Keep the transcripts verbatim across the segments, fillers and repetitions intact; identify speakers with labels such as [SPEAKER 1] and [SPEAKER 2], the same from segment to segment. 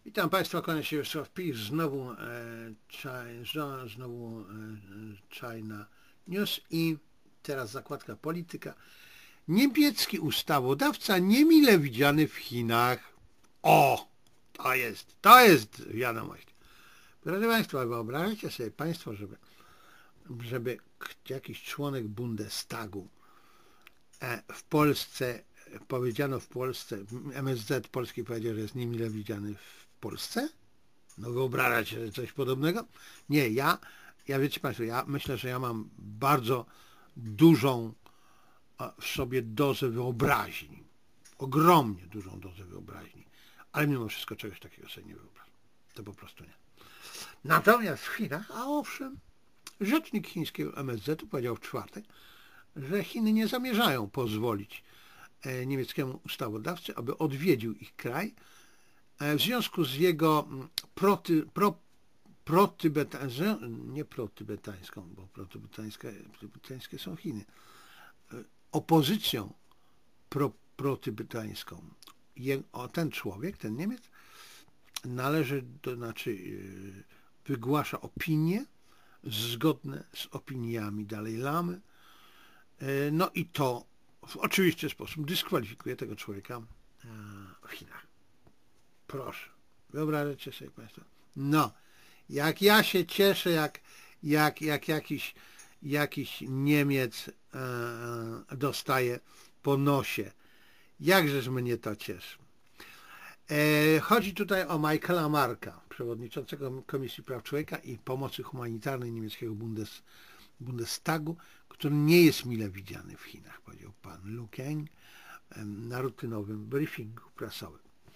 [SPEAKER 1] Witam Państwa, kłania się Wiesław Pich, znowu, e, czaj, znowu e, China News i teraz zakładka polityka. Niemiecki ustawodawca niemile widziany w Chinach. O, to jest, to jest wiadomość. Proszę Państwa, wyobraźcie sobie Państwo, żeby, żeby jakiś członek Bundestagu e, w Polsce, powiedziano w Polsce, M S Z polski powiedział, że jest niemile widziany w Polsce? No wyobrażacie sobie coś podobnego? Nie, ja, ja wiecie Państwo, ja myślę, że ja mam bardzo dużą w sobie dozę wyobraźni. Ogromnie dużą dozę wyobraźni. Ale mimo wszystko czegoś takiego sobie nie wyobrażam. To po prostu nie. Natomiast w Chinach, a owszem, rzecznik chińskiego M S Z-u powiedział w czwartek, że Chiny nie zamierzają pozwolić niemieckiemu ustawodawcy, aby odwiedził ich kraj w związku z jego proty, pro, protybetańską, nie protybetańską, bo protybetańskie są Chiny, opozycją pro, protybetańską. Ten człowiek, ten Niemiec należy, to znaczy wygłasza opinie zgodne z opiniami Dalaj Lamy, no i to w oczywisty sposób dyskwalifikuje tego człowieka w Chinach. Proszę, wyobraźcie sobie Państwo. No, jak ja się cieszę, jak, jak, jak jakiś, jakiś Niemiec e, dostaje po nosie. Jakżeż mnie to cieszy. E, chodzi tutaj o Michaela Marka, przewodniczącego Komisji Praw Człowieka i Pomocy Humanitarnej niemieckiego Bundes, Bundestagu, który nie jest mile widziany w Chinach, powiedział pan Lu Kang na rutynowym briefingu prasowym.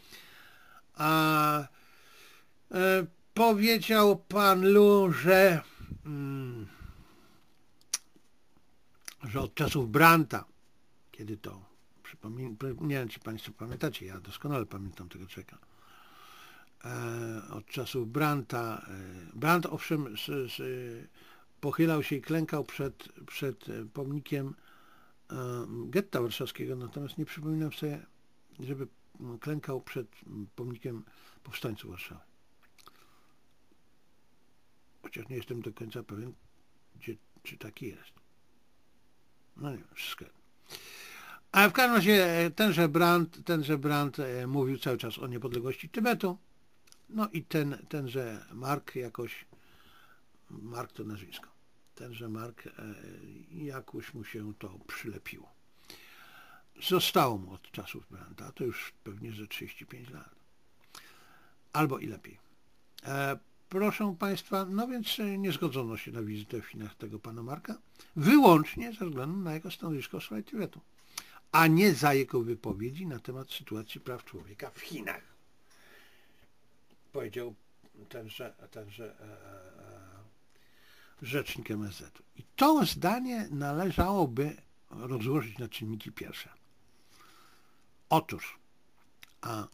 [SPEAKER 1] A, e, powiedział pan Lu, że, mm, że od czasów Brandta, kiedy to, nie wiem, czy Państwo pamiętacie, ja doskonale pamiętam tego człowieka, e, od czasów Brandta, e, Brandt owszem z, z, pochylał się i klękał przed, przed pomnikiem e, getta warszawskiego, natomiast nie przypominam sobie, żeby klękał przed pomnikiem powstańców Warszawy. Chociaż nie jestem do końca pewien, gdzie, czy taki jest. No nie wiem, wszystko. Ale w każdym razie tenże Brandt, tenże Brandt mówił cały czas o niepodległości Tybetu. No i ten, tenże Mark jakoś, Mark to nazwisko, tenże Mark jakoś mu się to przylepiło. Zostało mu od czasów Brandta, to już pewnie ze trzydzieści pięć lat. Albo i lepiej. E, proszę Państwa, no więc nie zgodzono się na wizytę w Chinach tego pana Marka, wyłącznie ze względu na jego stanowisko w sprawie Tybetu, a nie za jego wypowiedzi na temat sytuacji praw człowieka w Chinach. Powiedział tenże, tenże e, e, rzecznik M S Z-u. I to zdanie należałoby rozłożyć na czynniki pierwsze. Otóż, a,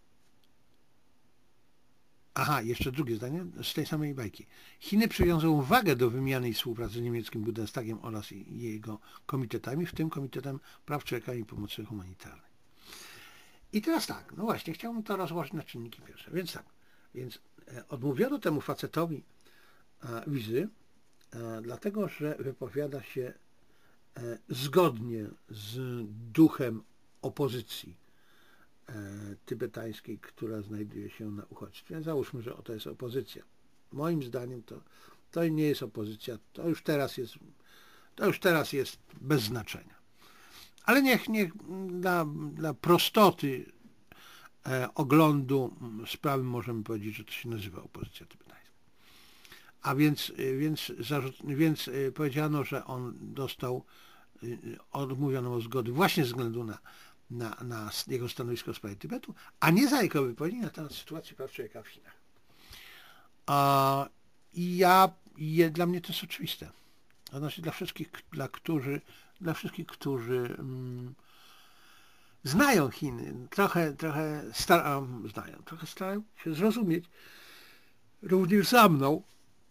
[SPEAKER 1] aha, jeszcze drugie zdanie z tej samej bajki. Chiny przywiązują wagę do wymiany i współpracy z niemieckim Bundestagiem oraz jego komitetami, w tym Komitetem Praw Człowieka i Pomocy Humanitarnej. I teraz tak, no właśnie, chciałbym to rozłożyć na czynniki pierwsze. Więc tak, więc odmówiono temu facetowi wizy, dlatego że wypowiada się zgodnie z duchem opozycji tybetańskiej, która znajduje się na uchodźstwie. Załóżmy, że to jest opozycja. Moim zdaniem to, to nie jest opozycja, to już teraz jest, to już teraz jest bez znaczenia. Ale niech, niech dla, dla prostoty e, oglądu sprawy możemy powiedzieć, że to się nazywa opozycja tybetańska. A więc, więc, zarzut, więc powiedziano, że on dostał, odmówiono mu zgody właśnie ze względu na, na, na jego stanowisko w sprawie Tybetu, a nie za jego wypowiedzi na temat sytuacji praw człowieka w Chinach. A, I ja, je, dla mnie to jest oczywiste. To znaczy dla wszystkich, dla którzy, dla wszystkich, którzy mm, znają Chiny, trochę, trochę starają, znają, trochę starają się zrozumieć, również za mną,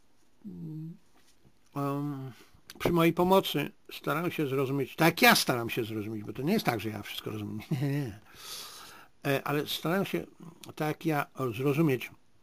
[SPEAKER 1] um, przy mojej pomocy staram się zrozumieć, tak jak ja staram się zrozumieć, bo to nie jest tak, że ja wszystko rozumiem, nie, nie, ale staram się, tak jak ja, zrozumieć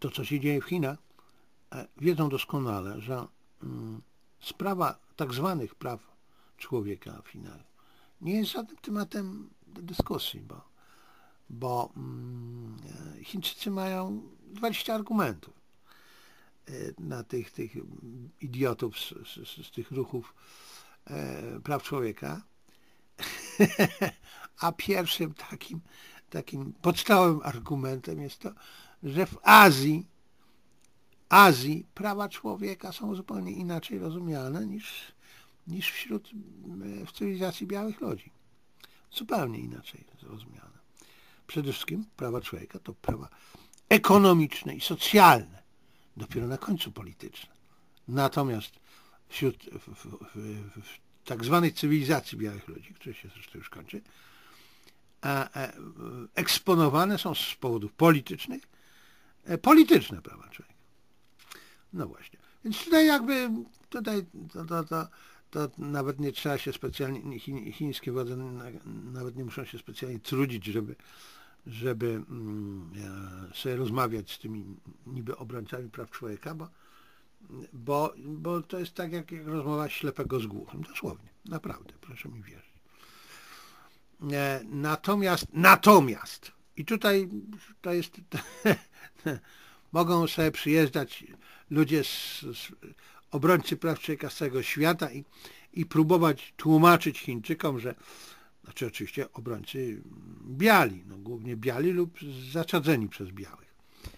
[SPEAKER 1] to, co się dzieje w Chinach, wiedzą doskonale, że sprawa tak zwanych praw człowieka w Chinach nie jest żadnym tematem do dyskusji, bo, bo Chińczycy mają dwadzieścia argumentów na tych, tych idiotów z, z, z tych ruchów e, praw człowieka. A pierwszym takim, takim podstawowym argumentem jest to, że w Azji, Azji prawa człowieka są zupełnie inaczej rozumiane niż, niż wśród w cywilizacji białych ludzi. Zupełnie inaczej zrozumiane. Przede wszystkim prawa człowieka to prawa ekonomiczne i socjalne, dopiero na końcu polityczne. Natomiast wśród w, w, w, w tak zwanej cywilizacji białych ludzi, która się zresztą już kończy, a, a, eksponowane są z powodów politycznych polityczne prawa człowieka. No właśnie. Więc tutaj jakby tutaj to, to, to, to nawet nie trzeba się specjalnie, chi, chińskie władze nawet nie muszą się specjalnie trudzić, żeby żeby mm, sobie rozmawiać z tymi niby obrońcami praw człowieka, bo, bo, bo to jest tak jak, jak rozmowa ślepego z głuchym. Dosłownie. Naprawdę. Proszę mi wierzyć. E, natomiast, natomiast i tutaj to jest mogą sobie przyjeżdżać ludzie z, z obrońcy praw człowieka z całego świata i, i próbować tłumaczyć Chińczykom, że znaczy oczywiście obrońcy biali, no głównie biali lub zaczadzeni przez białych.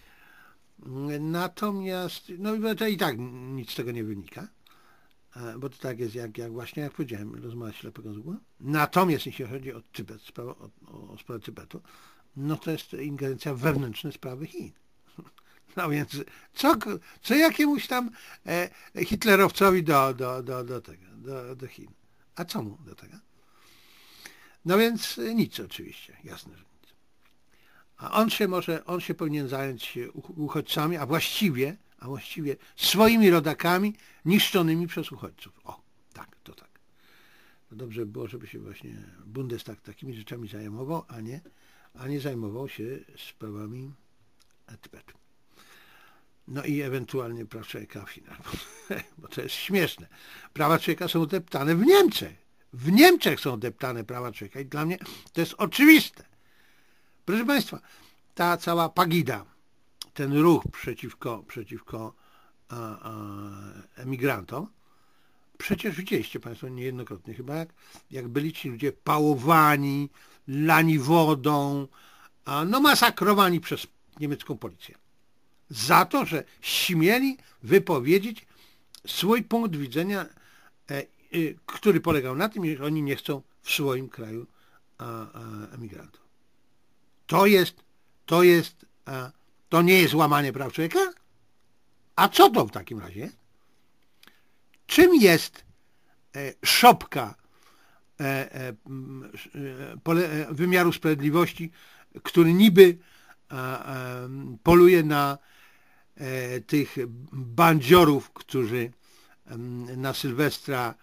[SPEAKER 1] Natomiast, no to i tak nic z tego nie wynika, bo to tak jest jak, jak właśnie, jak powiedziałem, rozmowa ślepego z głowy. Natomiast jeśli chodzi o Tybet, sprawę, o, o sprawę Tybetu, no to jest ingerencja w wewnętrzne sprawy Chin. No więc co, co jakiemuś tam e, hitlerowcowi do, do, do, do tego, do, do Chin? A co mu do tego? No więc nic oczywiście, jasne, że nic. A on się może, on się powinien zająć uchodźcami, a właściwie, a właściwie swoimi rodakami niszczonymi przez uchodźców. O, tak, to tak. No dobrze by było, żeby się właśnie Bundestag takimi rzeczami zajmował, a nie, a nie zajmował się sprawami Tybetu. No i ewentualnie praw człowieka w Chinach, bo to jest śmieszne. Prawa człowieka są deptane w Niemczech. W Niemczech są deptane prawa człowieka i dla mnie to jest oczywiste. Proszę Państwa, ta cała Pagida, ten ruch przeciwko, przeciwko a, a, emigrantom, przecież widzieliście Państwo niejednokrotnie chyba, jak, jak byli ci ludzie pałowani, lani wodą, a, no masakrowani przez niemiecką policję. Za to, że śmieli wypowiedzieć swój punkt widzenia, e, który polegał na tym, że oni nie chcą w swoim kraju a, a, emigrantów. To jest, to jest, a, to nie jest łamanie praw człowieka? A co to w takim razie jest? Czym jest e, szopka e, e, pole, e, wymiaru sprawiedliwości, który niby a, a, poluje na e, tych bandziorów, którzy e, na Sylwestra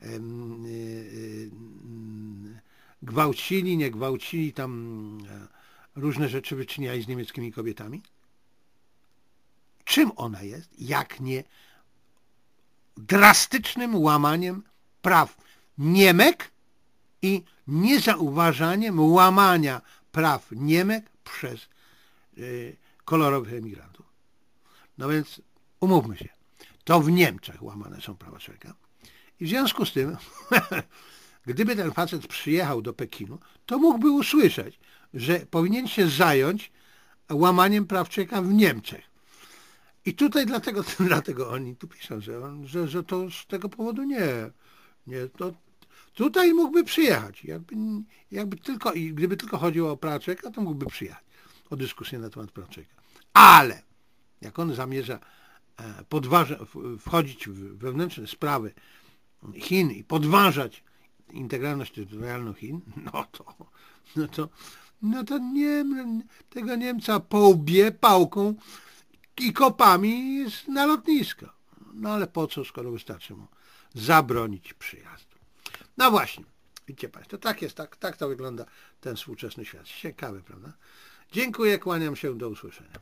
[SPEAKER 1] gwałcili, nie gwałcili, tam różne rzeczy wyczyniali z niemieckimi kobietami? Czym ona jest, jak nie drastycznym łamaniem praw Niemek i niezauważaniem łamania praw Niemek przez y, kolorowych emigrantów? No więc umówmy się, to w Niemczech łamane są prawa człowieka. I w związku z tym, gdyby ten facet przyjechał do Pekinu, to mógłby usłyszeć, że powinien się zająć łamaniem praw człowieka w Niemczech. I tutaj dlatego, dlatego oni tu piszą, że, on, że, że to z tego powodu nie. nie to tutaj mógłby przyjechać. Jakby, jakby tylko, i gdyby tylko chodziło o prawa człowieka, to mógłby przyjechać. O dyskusję na temat praw człowieka. Ale jak on zamierza podważa, wchodzić w wewnętrzne sprawy Chin i podważać integralność terytorialną Chin, no to, no to, no to nie, tego Niemca połbie pałką i kopami na lotnisko. No ale po co, skoro wystarczy mu zabronić przyjazdu? No właśnie, widzicie Państwo, tak jest, tak, tak to wygląda ten współczesny świat. Ciekawe, prawda? Dziękuję, kłaniam się, do usłyszenia.